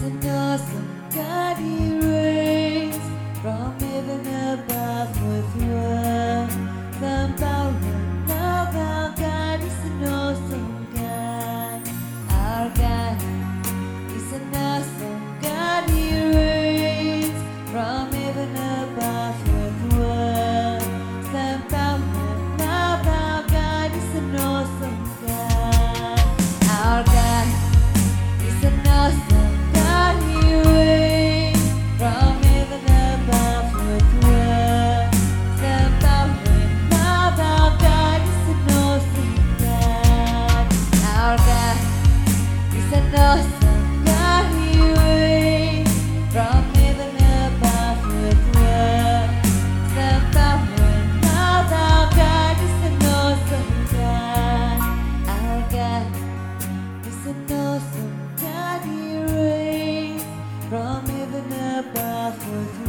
an awesome God, He reigns from heaven above with worth and power and love. Our God is an awesome God. Our God is an awesome God. He reigns from heaven above with worth and power and love. Our God is an awesome God. Our God is an awesome God. He reigns from heaven above with worth and power and love. Our God is an awesome God. Our God is an awesome God. He reigns from heaven above with worth and power and love. Our God is an awesome God. Our God is an awesome God. He reigns from heaven above with